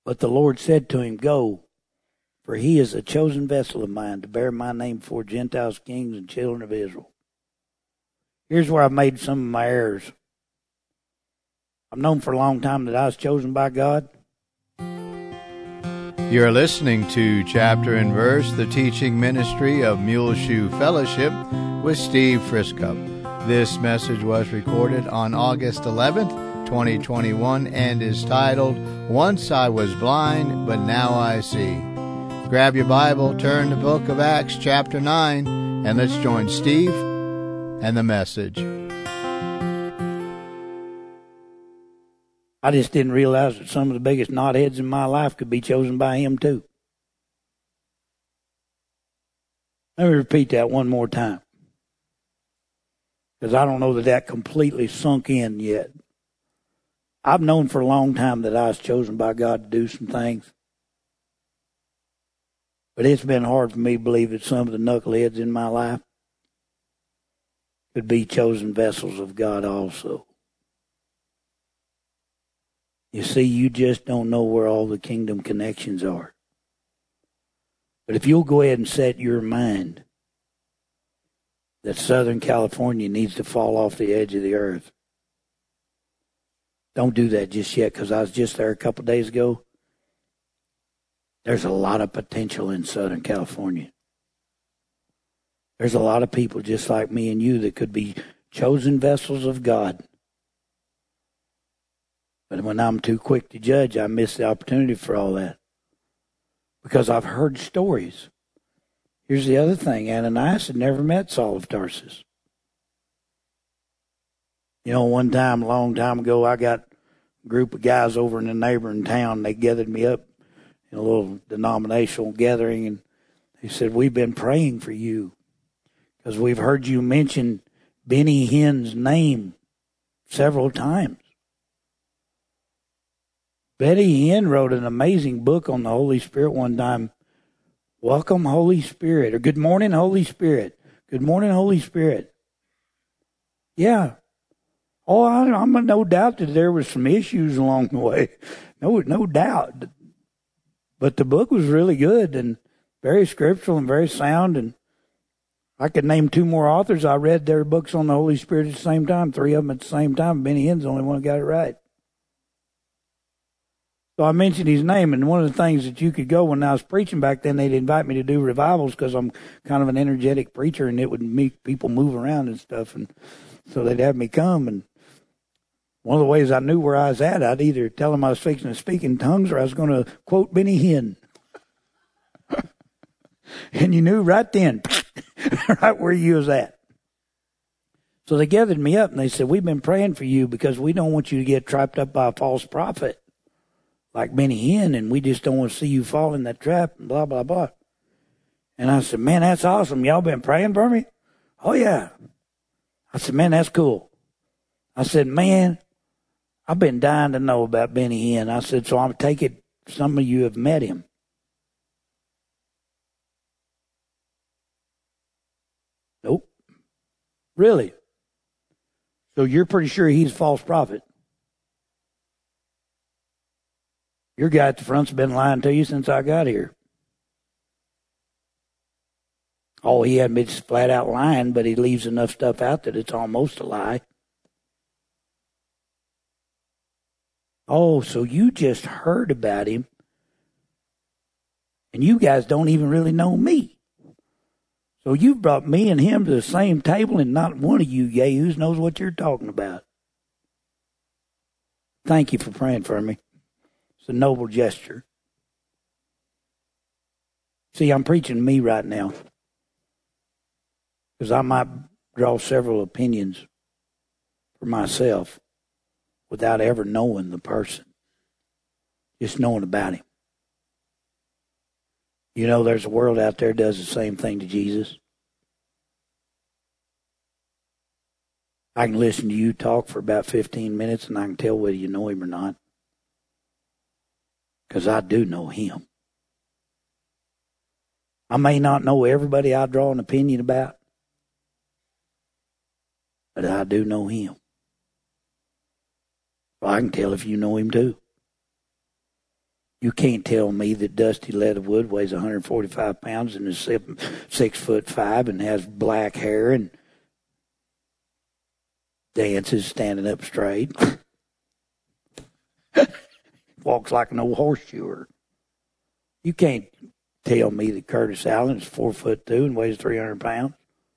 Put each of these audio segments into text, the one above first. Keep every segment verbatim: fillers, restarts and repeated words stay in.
But the Lord said to him, Go, for he is a chosen vessel of mine to bear my name before Gentiles, kings, and children of Israel. Here's where I've made some of my errors. I've known for a long time that I was chosen by God. You're listening to Chapter and Verse, the teaching ministry of Muleshoe Fellowship with Steve Friskup. This message was recorded on August eleventh, twenty twenty-one, and is titled, Once I Was Blind, But Now I See. Grab your Bible, turn to the book of Acts, chapter nine, and let's join Steve and the message. I just didn't realize that some of the biggest knotheads in my life could be chosen by him too. Let me repeat that one more time, because I don't know that that completely sunk in yet. I've known for a long time that I was chosen by God to do some things. But it's been hard for me to believe that some of the knuckleheads in my life could be chosen vessels of God also. You see, you just don't know where all the kingdom connections are. But if you'll go ahead and set your mind that Southern California needs to fall off the edge of the earth, don't do that just yet, because I was just there a couple of days ago. There's a lot of potential in Southern California. There's a lot of people just like me and you that could be chosen vessels of God. But when I'm too quick to judge, I miss the opportunity for all that. Because I've heard stories. Here's the other thing. Ananias had never met Saul of Tarsus. You know, one time, a long time ago, I got a group of guys over in a neighboring town. They gathered me up in a little denominational gathering, and they said, we've been praying for you because we've heard you mention Benny Hinn's name several times. Benny Hinn wrote an amazing book on the Holy Spirit one time. Welcome, Holy Spirit, or Good Morning, Holy Spirit. Good morning, Holy Spirit. Yeah. Oh, I, I'm no doubt that there were some issues along the way. No, no doubt. But the book was really good and very scriptural and very sound. And I could name two more authors. I read their books on the Holy Spirit at the same time, three of them at the same time. Benny Hinn's the only one who got it right. So I mentioned his name, and one of the things that you could go when I was preaching back then, they'd invite me to do revivals because I'm kind of an energetic preacher, and it would make people move around and stuff. And so they'd have me come, and one of the ways I knew where I was at, I'd either tell them I was fixing to speak in tongues or I was going to quote Benny Hinn. And you knew right then, right where you was at. So they gathered me up and they said, we've been praying for you because we don't want you to get trapped up by a false prophet like Benny Hinn, and we just don't want to see you fall in that trap and blah, blah, blah. And I said, man, that's awesome. Y'all been praying for me? Oh, yeah. I said, man, that's cool. I said, man, I've been dying to know about Benny Hinn. I said, so I'll take it some of you have met him. Nope. Really? So you're pretty sure he's a false prophet? Your guy at the front's been lying to you since I got here. Oh, he hadn't been flat out lying, but he leaves enough stuff out that it's almost a lie. Oh, so you just heard about him, and you guys don't even really know me. So you've brought me and him to the same table, and not one of you yahoos knows what you're talking about. Thank you for praying for me. It's a noble gesture. See, I'm preaching to me right now, because I might draw several opinions for myself without ever knowing the person, just knowing about him. You know, there's a world out there that does the same thing to Jesus. I can listen to you talk for about fifteen minutes and I can tell whether you know him or not. Because I do know him. I may not know everybody I draw an opinion about, but I do know him. I can tell if you know him too. You can't tell me that Dusty Leatherwood weighs one hundred forty-five pounds and is six, six foot five and has black hair and dances standing up straight. Walks like an old horseshoer. You can't tell me that Curtis Allen is four foot two and weighs three hundred pounds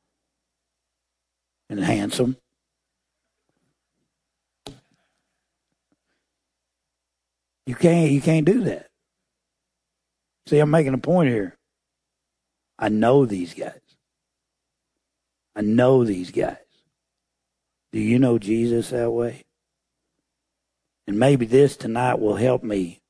and handsome. You can't, you can't do that. See, I'm making a point here. I know these guys. I know these guys. Do you know Jesus that way? And maybe this tonight will help me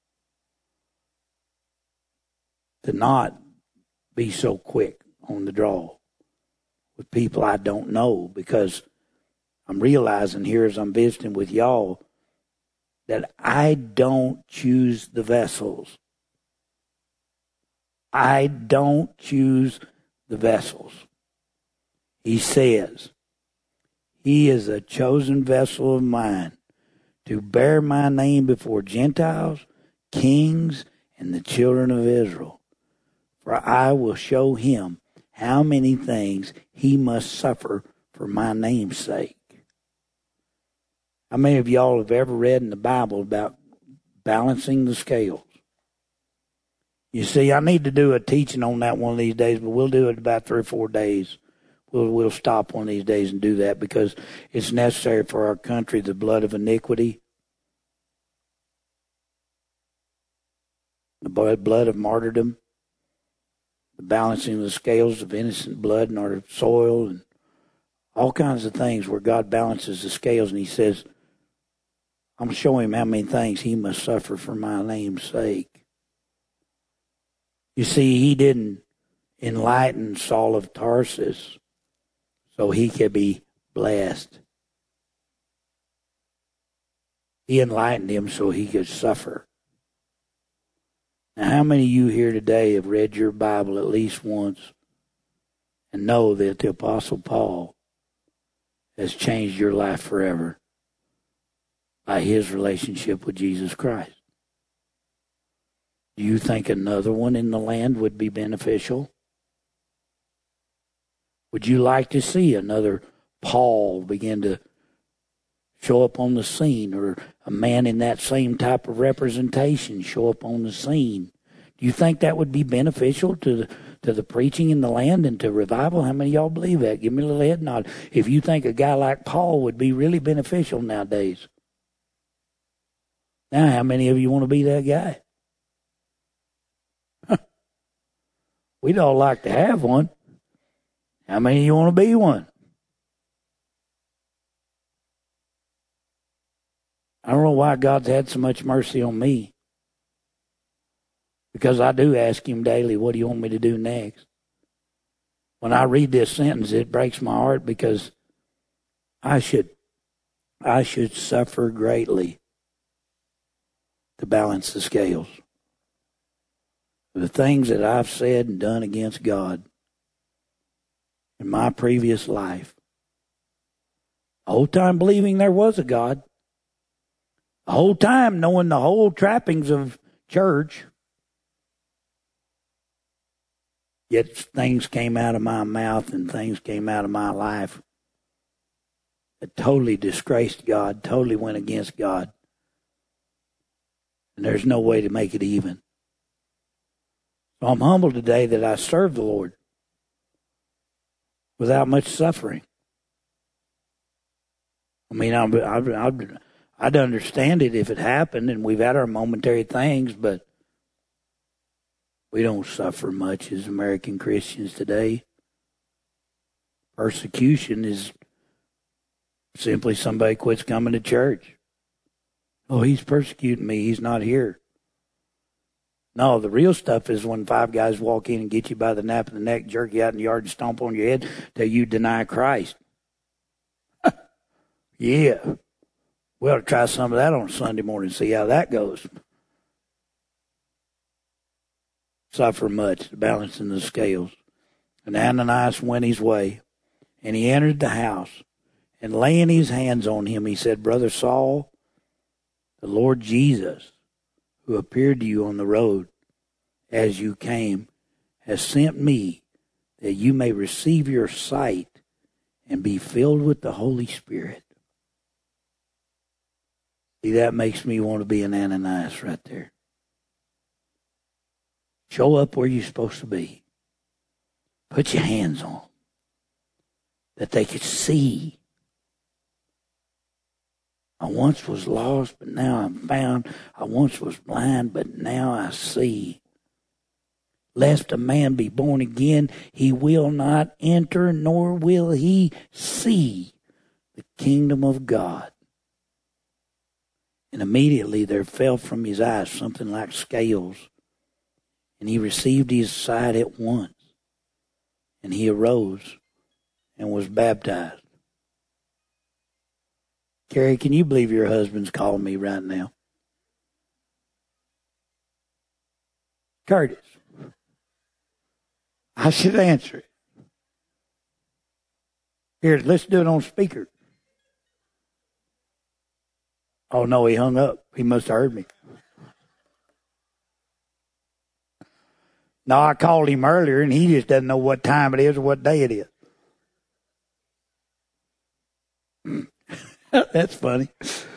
to not be so quick on the draw with people I don't know, because I'm realizing here as I'm visiting with y'all that I don't choose the vessels. I don't choose the vessels. He says, he is a chosen vessel of mine to bear my name before Gentiles, kings, and the children of Israel. For I will show him how many things he must suffer for my name's sake. How many of y'all have ever read in the Bible about balancing the scales? You see, I need to do a teaching on that one of these days, but we'll do it about three or four days. We'll, we'll stop one of these days and do that because it's necessary for our country, the blood of iniquity, the blood of martyrdom, the balancing of the scales of innocent blood in our soil, and all kinds of things where God balances the scales, and he says, I'm showing him how many things he must suffer for my name's sake. You see, he didn't enlighten Saul of Tarsus so he could be blessed. He enlightened him so he could suffer. Now, how many of you here today have read your Bible at least once and know that the Apostle Paul has changed your life forever by his relationship with Jesus Christ? Do you think another one in the land would be beneficial? Would you like to see another Paul begin to show up on the scene, or a man in that same type of representation show up on the scene? Do you think that would be beneficial to the, to the preaching in the land and to revival? How many of y'all believe that? Give me a little head nod if you think a guy like Paul would be really beneficial nowadays. Now, how many of you want to be that guy? We'd all like to have one. How many of you want to be one? I don't know why God's had so much mercy on me. Because I do ask him daily, what do you want me to do next? When I read this sentence, it breaks my heart because I should, I should suffer greatly to balance the scales. The things that I've said and done against God in my previous life. The whole time believing there was a God. The whole time knowing the whole trappings of church. Yet things came out of my mouth and things came out of my life that totally disgraced God, totally went against God. And there's no way to make it even. So I'm humbled today that I serve the Lord without much suffering. I mean, I'd, I'd, I'd understand it if it happened and we've had our momentary things, but we don't suffer much as American Christians today. Persecution is simply somebody quits coming to church. Oh, he's persecuting me. He's not here. No, the real stuff is when five guys walk in and get you by the nape of the neck, jerk you out in the yard and stomp on your head till you deny Christ. Yeah. We ought to try some of that on Sunday morning and see how that goes. Suffer much, balancing the scales. And Ananias went his way, and he entered the house, and laying his hands on him, he said, Brother Saul, the Lord Jesus, who appeared to you on the road as you came, has sent me that you may receive your sight and be filled with the Holy Spirit. See, that makes me want to be an Ananias right there. Show up where you're supposed to be. Put your hands on them, that they could see. I once was lost, but now I'm found. I once was blind, but now I see. Lest a man be born again, he will not enter, nor will he see the kingdom of God. And immediately there fell from his eyes something like scales, and he received his sight at once. And he arose and was baptized. Carrie, can you believe your husband's calling me right now? Curtis. I should answer it. Here, let's do it on speaker. Oh, no, he hung up. He must have heard me. No, I called him earlier, and he just doesn't know what time it is or what day it is. That's funny.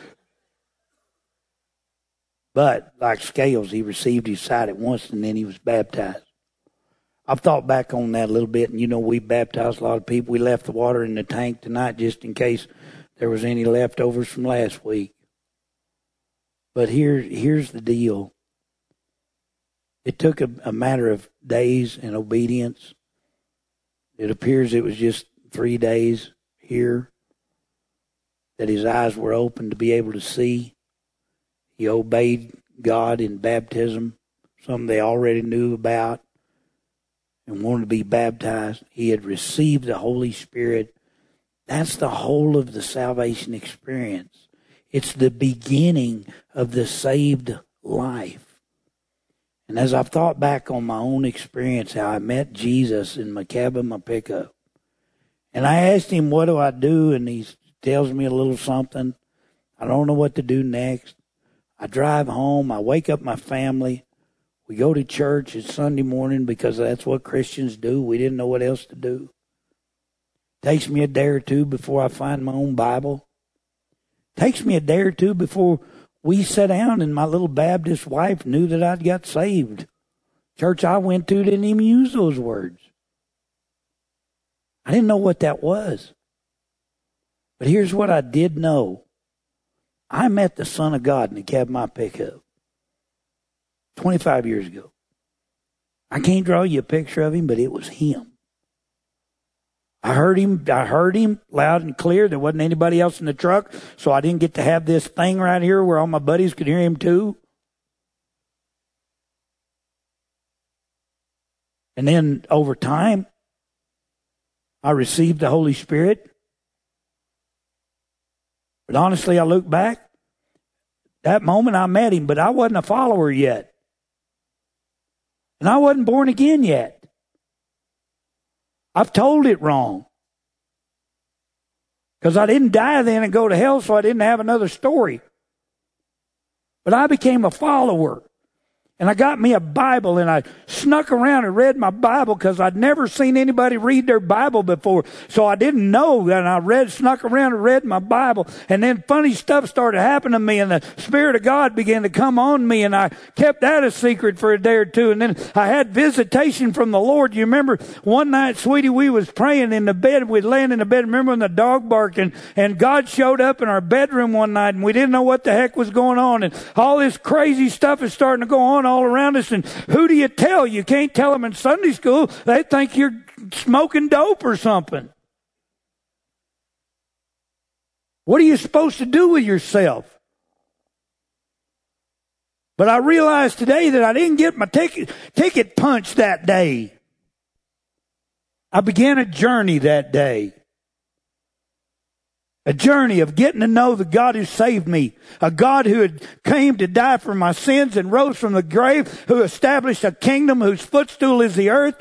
But, like scales, he received his sight at once, and then he was baptized. I've thought back on that a little bit, and you know, we baptized a lot of people. We left the water in the tank tonight just in case there was any leftovers from last week. But here, here's the deal. It took a, a matter of days and obedience. It appears it was just three days here that his eyes were open to be able to see. He obeyed God in baptism, something they already knew about, and wanted to be baptized. He had received the Holy Spirit. That's the whole of the salvation experience. It's the beginning of the saved life. And as I've thought back on my own experience, how I met Jesus in my cab of my pickup, and I asked him, what do I do? And he tells me a little something. I don't know what to do next. I drive home. I wake up my family. We go to church. It's Sunday morning because that's what Christians do. We didn't know what else to do. Takes me a day or two before I find my own Bible. Takes me a day or two before we sat down and my little Baptist wife knew that I'd got saved. Church I went to didn't even use those words. I didn't know what that was. But here's what I did know. I met the Son of God in the cab of my pickup twenty-five years ago. I can't draw you a picture of him, but it was him. I heard him, I heard him loud and clear. There wasn't anybody else in the truck, so I didn't get to have this thing right here where all my buddies could hear him too. And then over time, I received the Holy Spirit. But honestly, I look back, that moment I met him, but I wasn't a follower yet. And I wasn't born again yet. I've told it wrong. Because I didn't die then and go to hell, so I didn't have another story. But I became a follower. And I got me a Bible, and I snuck around and read my Bible because I'd never seen anybody read their Bible before. So I didn't know, and I read, snuck around and read my Bible. And then funny stuff started happening to me, and the Spirit of God began to come on me, and I kept that a secret for a day or two. And then I had visitation from the Lord. You remember one night, sweetie, we was praying in the bed. We'd laying in the bed. Remember when the dog barked, and, and God showed up in our bedroom one night, and we didn't know what the heck was going on. And all this crazy stuff is starting to go on all around us. And who do you tell? You can't tell them in Sunday school. They think you're smoking dope or something. What are you supposed to do with yourself? But I realized today that I didn't get my ticket, ticket punched that day. I began a journey that day. A journey of getting to know the God who saved me. A God who had came to die for my sins and rose from the grave. Who established a kingdom whose footstool is the earth.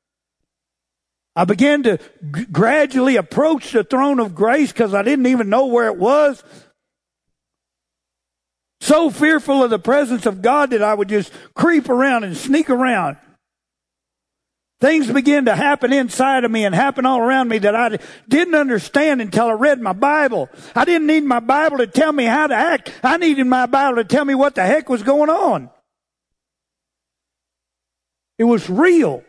I began to g- gradually approach the throne of grace because I didn't even know where it was. So fearful of the presence of God that I would just creep around and sneak around. Things began to happen inside of me and happen all around me that I didn't understand until I read my Bible. I didn't need my Bible to tell me how to act. I needed my Bible to tell me what the heck was going on. It was real.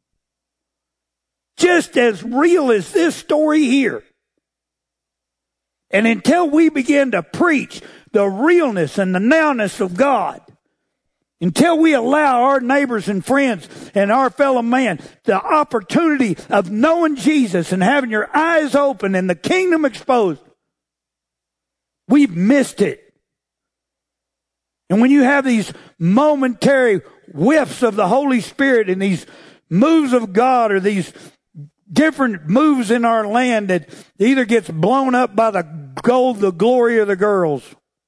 Just as real as this story here. And until we begin to preach the realness and the nowness of God, until we allow our neighbors and friends and our fellow man the opportunity of knowing Jesus and having your eyes open and the kingdom exposed, we've missed it. And when you have these momentary whiffs of the Holy Spirit and these moves of God or these different moves in our land that either gets blown up by the gold, the glory of the girls,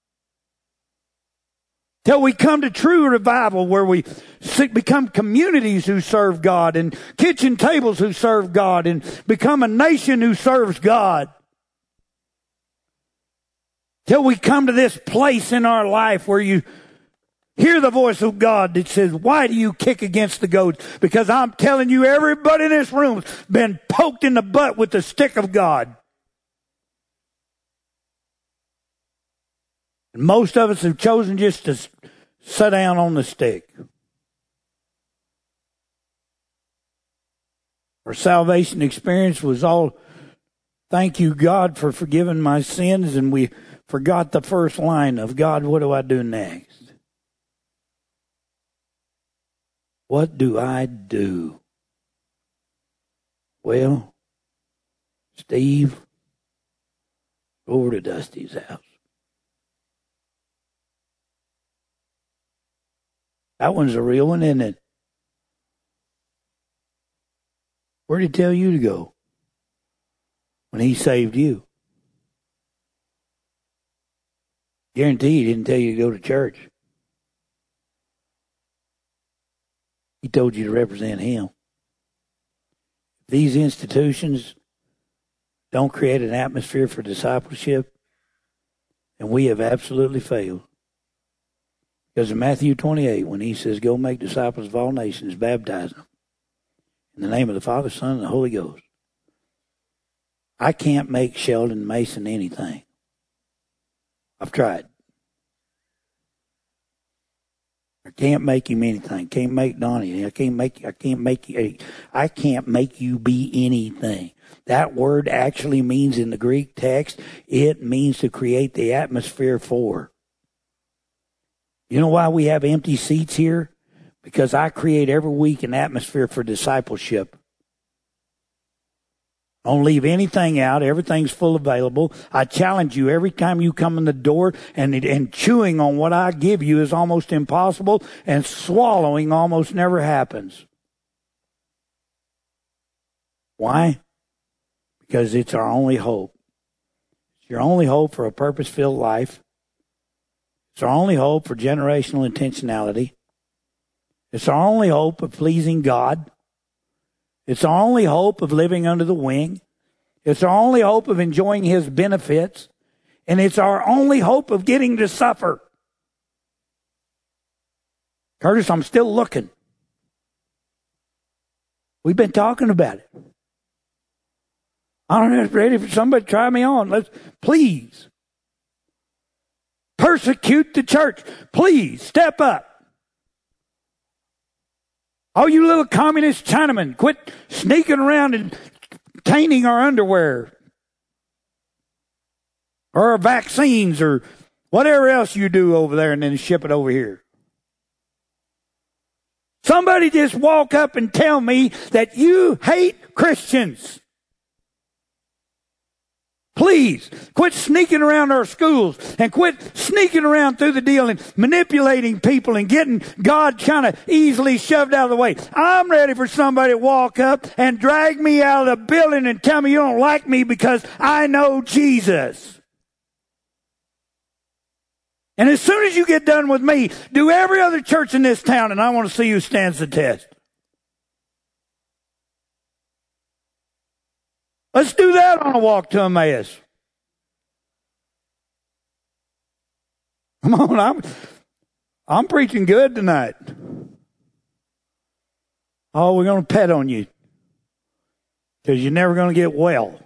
till we come to true revival where we become communities who serve God and kitchen tables who serve God and become a nation who serves God. Till we come to this place in our life where you hear the voice of God that says, why do you kick against the goats? Because I'm telling you, everybody in this room has been poked in the butt with the stick of God. And most of us have chosen just to sit down on the stick. Our salvation experience was all, thank you, God, for forgiving my sins, and we forgot the first line of, God, what do I do next? What do I do? Well, Steve, go over to Dusty's house. That one's a real one, isn't it? Where did he tell you to go when he saved you? Guarantee he didn't tell you to go to church. He told you to represent him. These institutions don't create an atmosphere for discipleship, and we have absolutely failed. Because in Matthew twenty-eight, when he says, go make disciples of all nations, baptize them in the name of the Father, Son, and the Holy Ghost. I can't make Sheldon Mason anything. I've tried. I can't make him anything. Can't make Donnie. I can't make. I can't make you. I can't make you be anything. That word actually means in the Greek text, it means to create the atmosphere for. You know why we have empty seats here? Because I create every week an atmosphere for discipleship. Don't leave anything out. Everything's full available. I challenge you every time you come in the door, and, and chewing on what I give you is almost impossible, and swallowing almost never happens. Why? Because it's our only hope. It's your only hope for a purpose-filled life. It's our only hope for generational intentionality. It's our only hope of pleasing God. It's our only hope of living under the wing. It's our only hope of enjoying His benefits. And it's our only hope of getting to suffer. Curtis, I'm still looking. We've been talking about it. I'm not ready for somebody to try me on. Let's, please. Persecute the church. Please, step up. All you little communist Chinamen, quit sneaking around and tainting our underwear. Or our vaccines or whatever else you do over there and then ship it over here. Somebody just walk up and tell me that you hate Christians. Please, quit sneaking around our schools and quit sneaking around through the deal and manipulating people and getting God kind of easily shoved out of the way. I'm ready for somebody to walk up and drag me out of the building and tell me you don't like me because I know Jesus. And as soon as you get done with me, do every other church in this town, and I want to see who stands the test. Let's do that on a walk to Emmaus. Come on, I'm, I'm preaching good tonight. Oh, we're going to pet on you because you're never going to get well.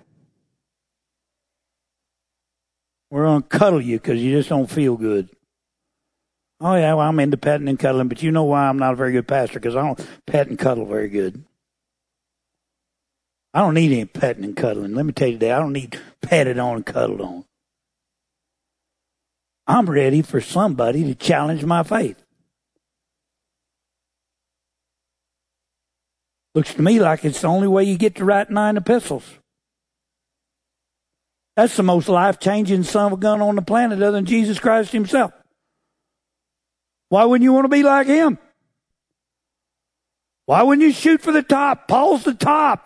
We're going to cuddle you because you just don't feel good. Oh, yeah, well, I'm into petting and cuddling, but you know why I'm not a very good pastor, because I don't pet and cuddle very good. I don't need any petting and cuddling. Let me tell you that. I don't need petted on and cuddled on. I'm ready for somebody to challenge my faith. Looks to me like it's the only way you get to write nine epistles. That's the most life-changing son of a gun on the planet other than Jesus Christ himself. Why wouldn't you want to be like him? Why wouldn't you shoot for the top? Paul's the top.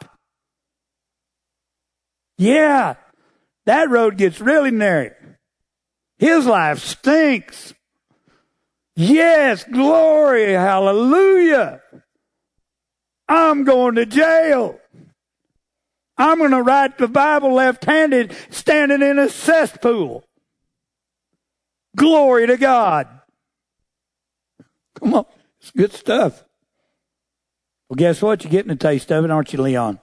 Yeah, that road gets really narrow. His life stinks. Yes, glory, hallelujah. I'm going to jail. I'm going to write the Bible left-handed standing in a cesspool. Glory to God. Come on, it's good stuff. Well, guess what? You're getting a taste of it, aren't you, Leon?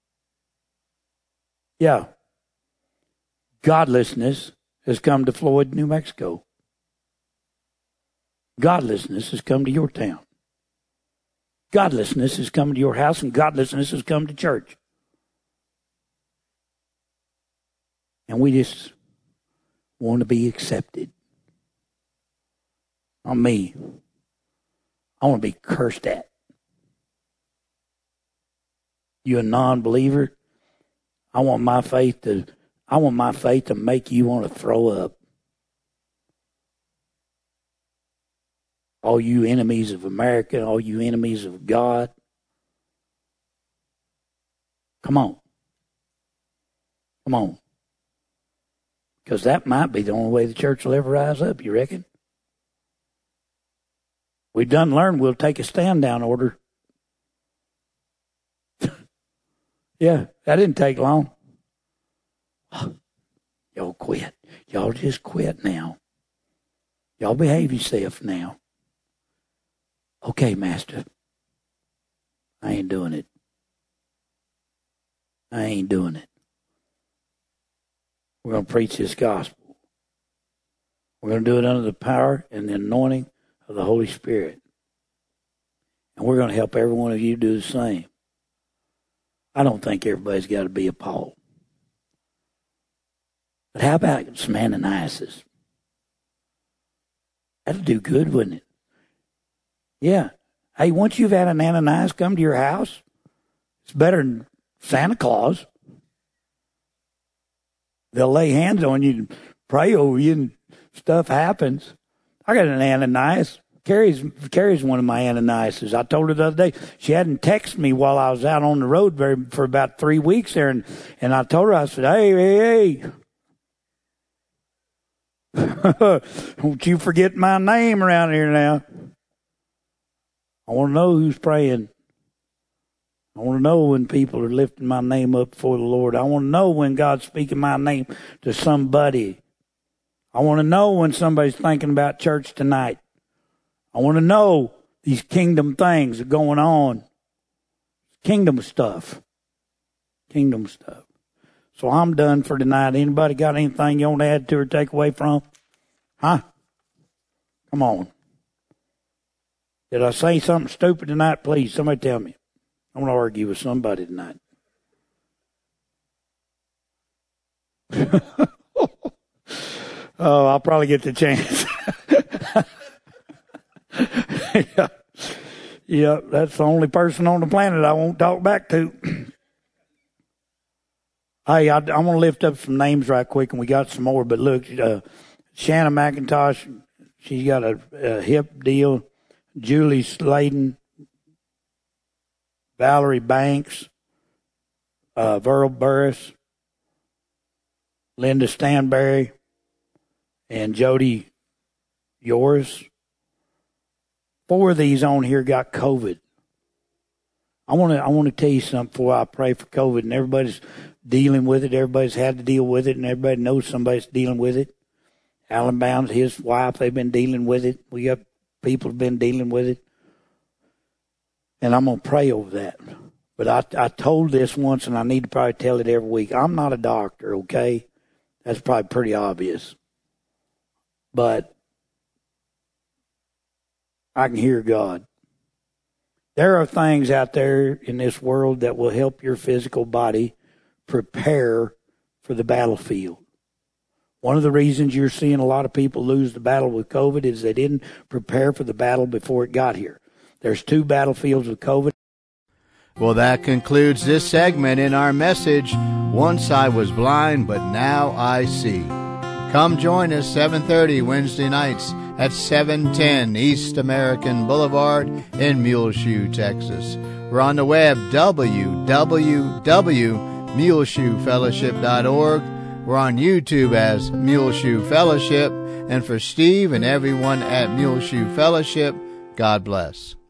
Yeah. Godlessness has come to Floyd, New Mexico. Godlessness has come to your town. Godlessness has come to your house, and godlessness has come to church. And we just want to be accepted. Not me. I want to be cursed at. You a non-believer? I want my faith to I want my faith to make you want to throw up. All you enemies of America, all you enemies of God. Come on. Come on. Because that might be the only way the church will ever rise up, you reckon? We've done learn we'll take a stand down order. Yeah, that didn't take long. Y'all quit. Y'all just quit now. Y'all behave yourself now. Okay, Master. I ain't doing it. I ain't doing it. We're going to preach this gospel. We're going to do it under the power and the anointing of the Holy Spirit. And we're going to help every one of you do the same. I don't think everybody's got to be a Paul. But how about some Ananias? That'll do good, wouldn't it? Yeah. Hey, once you've had an Ananias come to your house, it's better than Santa Claus. They'll lay hands on you and pray over you and stuff happens. I got an Ananias. Carrie's, Carrie's one of my Ananiases. I told her the other day, she hadn't texted me while I was out on the road very, for about three weeks there. And, and I told her, I said, hey, hey, hey. Don't you forget my name around here now. I want to know who's praying. I want to know when people are lifting my name up before the Lord. I want to know when God's speaking my name to somebody. I want to know when somebody's thinking about church tonight. I want to know these kingdom things are going on. Kingdom stuff. Kingdom stuff. So I'm done for tonight. Anybody got anything you want to add to or take away from? Huh? Come on. Did I say something stupid tonight? Please, somebody tell me. I want to argue with somebody tonight. Oh, I'll probably get the chance. yeah. yeah, that's the only person on the planet I won't talk back to. Hey, I, I want to lift up some names right quick, and we got some more. But look, uh, Shannon McIntosh, she's got a, a hip deal. Julie Sladen, Valerie Banks, uh, Verl Burris, Linda Stanberry, and Jody Yours. Four of these on here got COVID. I want to I want to tell you something before I pray for COVID. And everybody's dealing with it. Everybody's had to deal with it, and everybody knows somebody's dealing with it. Alan Bounds, his wife, they've been dealing with it. We got people have been dealing with it. And I'm going to pray over that. But I, I told this once, and I need to probably tell it every week. I'm not a doctor, okay? That's probably pretty obvious. But I can hear God. There are things out there in this world that will help your physical body prepare for the battlefield. One of the reasons you're seeing a lot of people lose the battle with COVID is they didn't prepare for the battle before it got here. There's two battlefields with COVID. Well, that concludes this segment in our message, Once I Was Blind, But Now I See. Come join us seven thirty Wednesday nights at seven ten East American Boulevard in Muleshoe, Texas. We're on the web, w w w dot muleshoe fellowship dot org. We're on YouTube as Muleshoe Fellowship. And for Steve and everyone at Muleshoe Fellowship, God bless.